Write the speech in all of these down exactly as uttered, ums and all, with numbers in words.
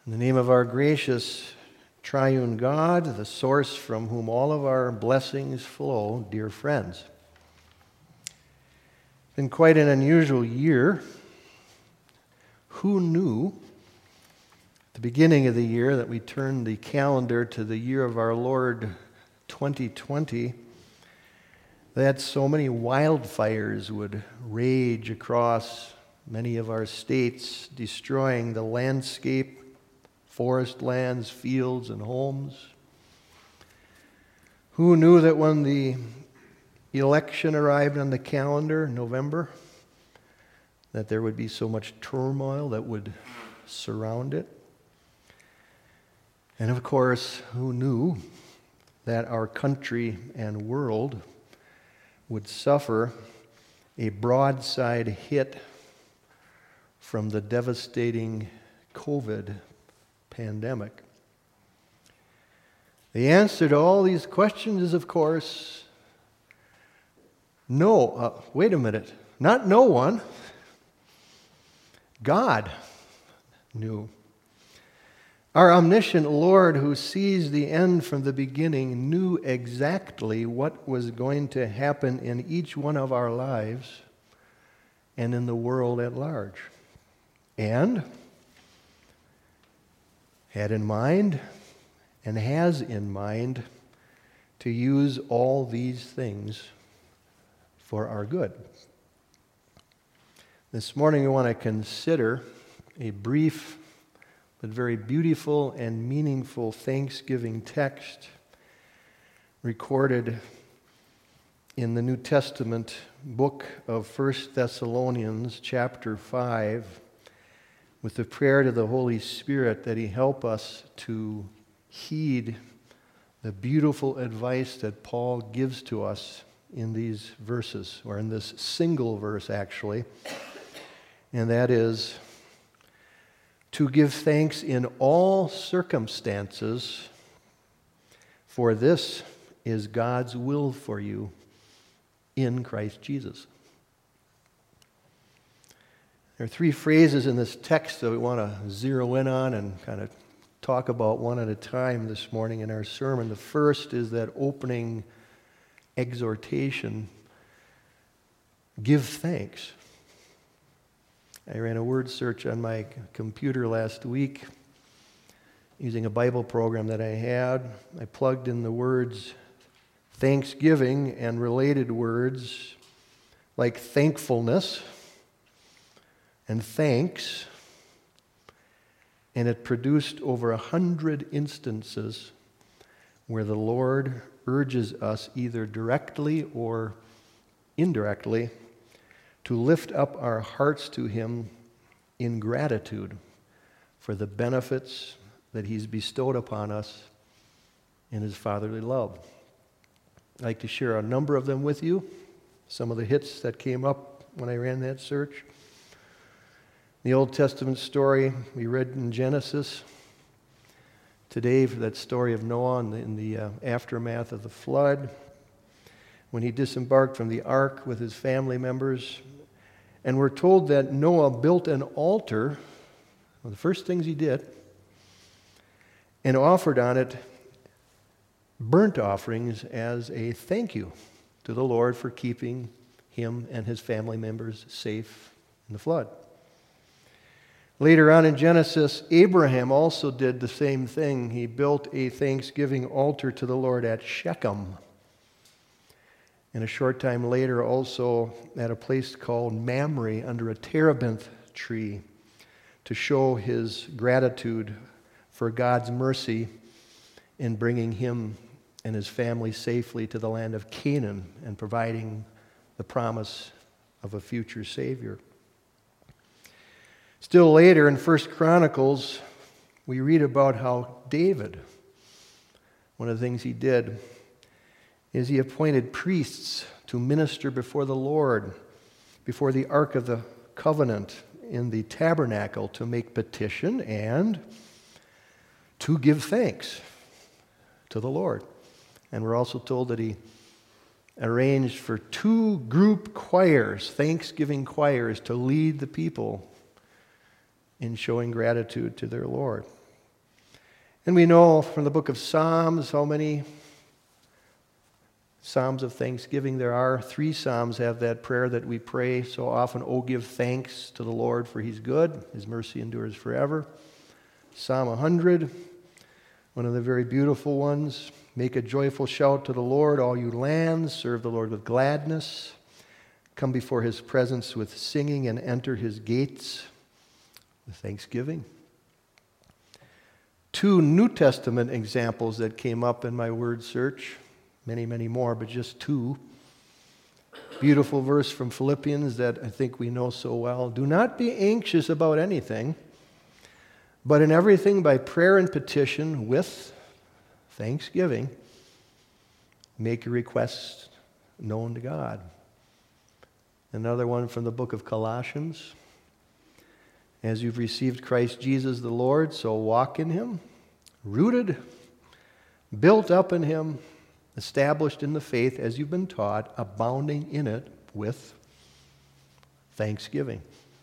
In the name of our gracious triune God, the source from whom all of our blessings flow, dear friends. It's been quite an unusual year. Who knew at the beginning of the year that we turned the calendar to the year of our Lord twenty twenty, that so many wildfires would rage across many of our states, destroying the landscape, forest lands, fields, and homes? Who knew that when the election arrived on the calendar in November, that there would be so much turmoil that would surround it? And of course, who knew that our country and world would suffer a broadside hit from the devastating COVID pandemic? The answer to all these questions is, of course, no. Uh, wait a minute. Not no one. God knew. Our omniscient Lord, who sees the end from the beginning, knew exactly what was going to happen in each one of our lives and in the world at large. And had in mind and has in mind to use all these things for our good. This morning we want to consider a brief but very beautiful and meaningful Thanksgiving text recorded in the New Testament book of First Thessalonians chapter five, with the prayer to the Holy Spirit that He help us to heed the beautiful advice that Paul gives to us in these verses, or in this single verse actually, and that is to give thanks in all circumstances, for this is God's will for you in Christ Jesus. There are three phrases in this text that we want to zero in on and kind of talk about one at a time this morning in our sermon. The first is that opening exhortation, give thanks. I ran a word search on my computer last week using a Bible program that I had. I plugged in the words thanksgiving and related words like thankfulness and thanks, and it produced over a hundred instances where the Lord urges us either directly or indirectly to lift up our hearts to Him in gratitude for the benefits that He's bestowed upon us in His fatherly love. I'd like to share a number of them with you, some of the hits that came up when I ran that search. The Old Testament story we read in Genesis today, for that story of Noah in the, in the uh, aftermath of the flood, when he disembarked from the ark with his family members. And we're told that Noah built an altar, one of the first things he did, and offered on it burnt offerings as a thank you to the Lord for keeping him and his family members safe in the flood. Later on in Genesis, Abraham also did the same thing. He built a thanksgiving altar to the Lord at Shechem. And a short time later, also at a place called Mamre under a terebinth tree, to show his gratitude for God's mercy in bringing him and his family safely to the land of Canaan and providing the promise of a future Savior. Still later in First Chronicles, we read about how David, one of the things he did is he appointed priests to minister before the Lord, before the Ark of the Covenant in the tabernacle, to make petition and to give thanks to the Lord. And we're also told that he arranged for two group choirs, thanksgiving choirs, to lead the people in showing gratitude to their Lord. And we know from the book of Psalms how many Psalms of thanksgiving there are. Three Psalms have that prayer that we pray so often. Oh, give thanks to the Lord, for He's good. His mercy endures forever. Psalm one hundred, one of the very beautiful ones. Make a joyful shout to the Lord, all you lands. Serve the Lord with gladness. Come before His presence with singing and enter His gates with thanksgiving. Two New Testament examples that came up in my word search. Many, many more, but just two. Beautiful verse from Philippians that I think we know so well. Do not be anxious about anything, but in everything by prayer and petition with thanksgiving, make your requests known to God. Another one from the book of Colossians. As you've received Christ Jesus the Lord, so walk in Him, rooted, built up in Him, established in the faith as you've been taught, abounding in it with thanksgiving.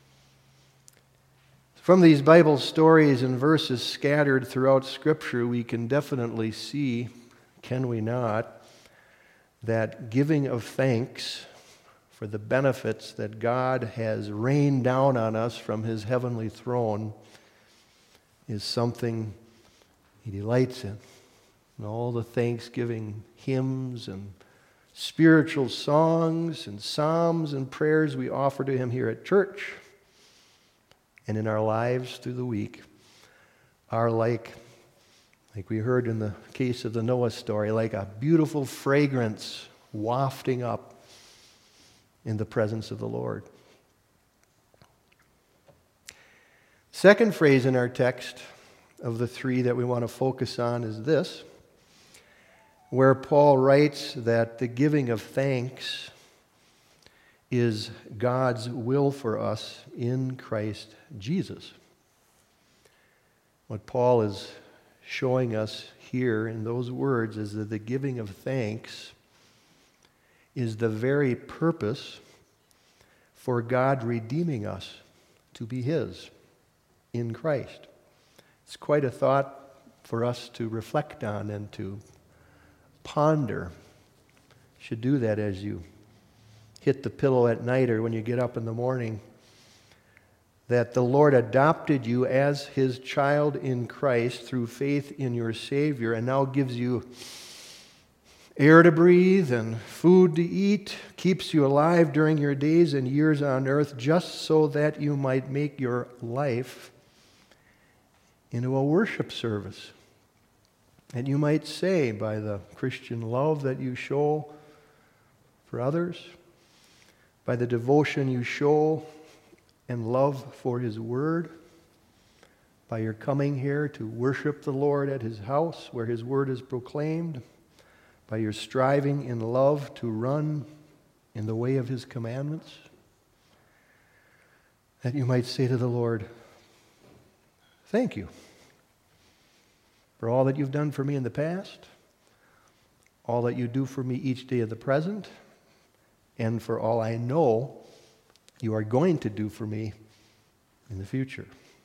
From these Bible stories and verses scattered throughout Scripture, we can definitely see, can we not, that giving of thanks for the benefits that God has rained down on us from His heavenly throne is something He delights in. And all the thanksgiving hymns and spiritual songs and psalms and prayers we offer to Him here at church and in our lives through the week are like, like we heard in the case of the Noah story, like a beautiful fragrance wafting up in the presence of the Lord. Second phrase in our text of the three that we want to focus on is this, where Paul writes that the giving of thanks is God's will for us in Christ Jesus. What Paul is showing us here in those words is that the giving of thanks is the very purpose for God redeeming us to be His in Christ. It's quite a thought for us to reflect on and to ponder. You should do that as you hit the pillow at night or when you get up in the morning, that the Lord adopted you as His child in Christ through faith in your Savior and now gives you air to breathe and food to eat, keeps you alive during your days and years on earth just so that you might make your life into a worship service. And you might say, by the Christian love that you show for others, by the devotion you show and love for His Word, by your coming here to worship the Lord at His house where His Word is proclaimed, by your striving in love to run in the way of His commandments, that you might say to the Lord, thank you for all that you've done for me in the past, all that you do for me each day of the present, and for all I know you are going to do for me in the future.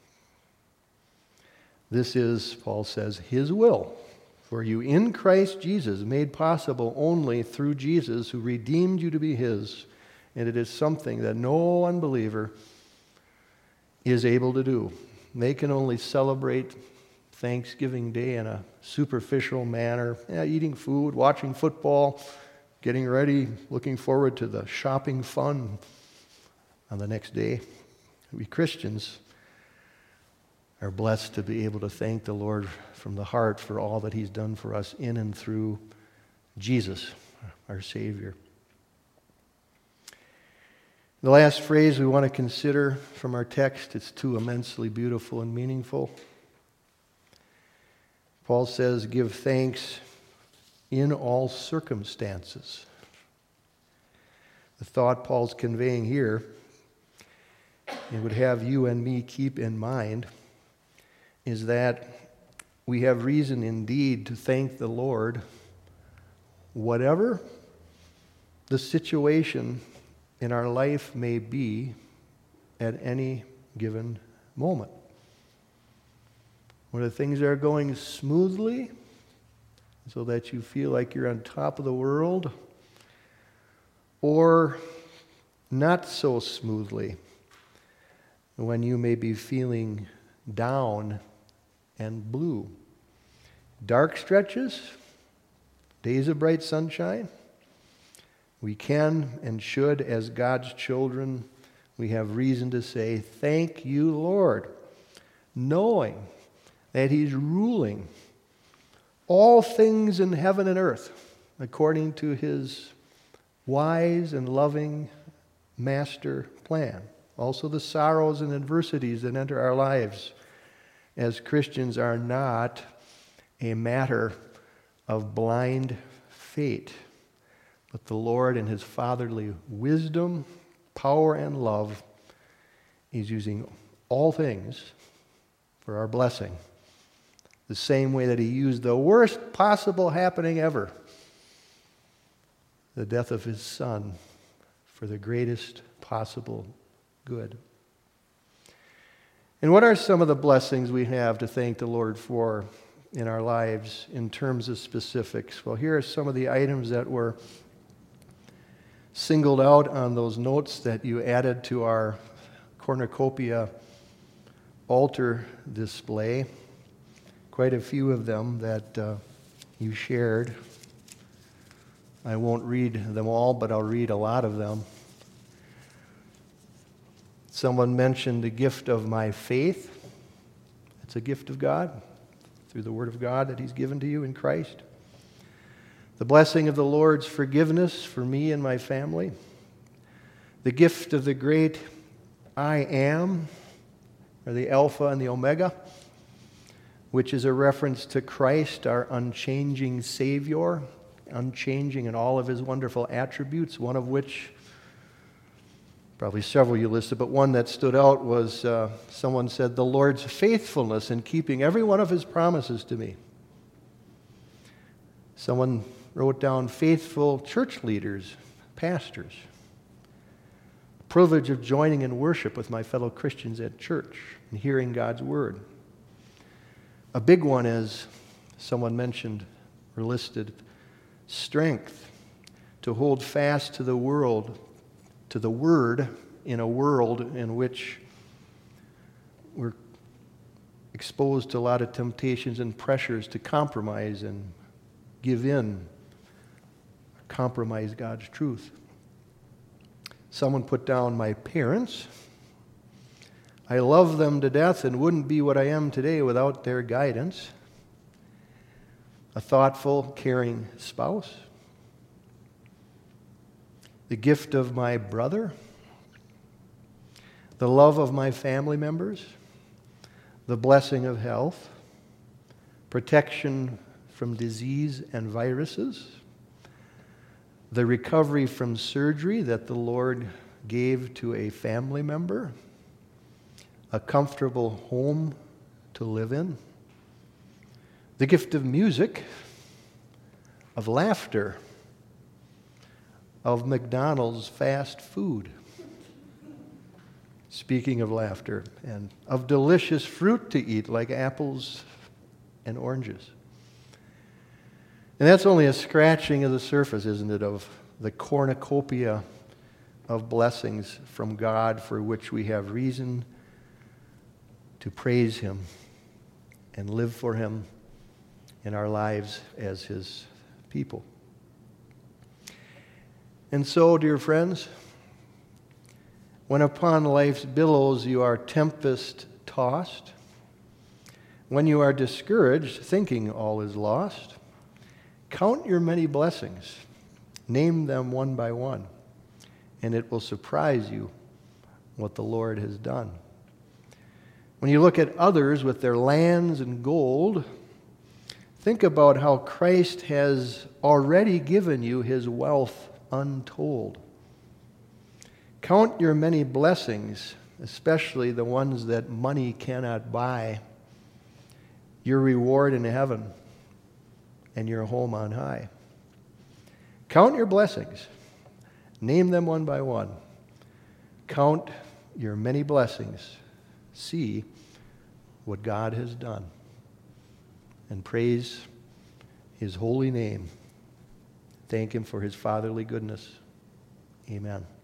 This is, Paul says, His will for you in Christ Jesus, made possible only through Jesus who redeemed you to be His. And it is something that no unbeliever is able to do. They can only celebrate Thanksgiving Day in a superficial manner, yeah, eating food, watching football, getting ready, looking forward to the shopping fun on the next day. We Christians are blessed to be able to thank the Lord from the heart for all that He's done for us in and through Jesus, our Savior. The last phrase we want to consider from our text, it's too immensely beautiful and meaningful. Paul says, give thanks in all circumstances. The thought Paul's conveying here, and would have you and me keep in mind, is that we have reason indeed to thank the Lord whatever the situation in our life may be at any given moment. whether things are going smoothly so that you feel like you're on top of the world, or not so smoothly when you may be feeling down and blue. Dark stretches, days of bright sunshine. We can and should, as God's children, we have reason to say, thank you, Lord, knowing that He's ruling all things in heaven and earth according to His wise and loving master plan. Also the sorrows and adversities that enter our lives as Christians are not a matter of blind fate, but the Lord in His fatherly wisdom, power, and love is using all things for our blessing. The same way that He used the worst possible happening ever, the death of His Son, for the greatest possible good. And what are some of the blessings we have to thank the Lord for in our lives in terms of specifics? Well, here are some of the items that were singled out on those notes that you added to our cornucopia altar display. Quite a few of them that uh, you shared. I won't read them all, but I'll read a lot of them. Someone mentioned the gift of my faith. It's a gift of God through the Word of God that He's given to you in Christ. The blessing of the Lord's forgiveness for me and my family. The gift of the great I Am, or the Alpha and the Omega, which is a reference to Christ, our unchanging Savior, unchanging in all of His wonderful attributes, one of which, probably several you listed, but one that stood out was uh, someone said, the Lord's faithfulness in keeping every one of His promises to me. Someone wrote down faithful church leaders, pastors. The privilege of joining in worship with my fellow Christians at church and hearing God's Word. A big one is, someone mentioned or listed, strength to hold fast to the world, to the Word in a world in which we're exposed to a lot of temptations and pressures to compromise and give in, compromise God's truth. Someone put down my parents. I love them to death and wouldn't be what I am today without their guidance. A thoughtful, caring spouse. The gift of my brother. The love of my family members. The blessing of health. Protection from disease and viruses. The recovery from surgery that the Lord gave to a family member. A comfortable home to live in. The gift of music, of laughter, of McDonald's fast food. Speaking of laughter, and of delicious fruit to eat like apples and oranges. And that's only a scratching of the surface, isn't it, of the cornucopia of blessings from God for which we have reason to praise Him and live for Him in our lives as His people. And so, dear friends, when upon life's billows you are tempest-tossed, when you are discouraged, thinking all is lost, count your many blessings, name them one by one, and it will surprise you what the Lord has done. When you look at others with their lands and gold, think about how Christ has already given you His wealth untold. Count your many blessings, especially the ones that money cannot buy, your reward in heaven and your home on high. Count your blessings. Name them one by one. Count your many blessings. See what God has done. and praise his holy name. Thank him for his fatherly goodness. Amen.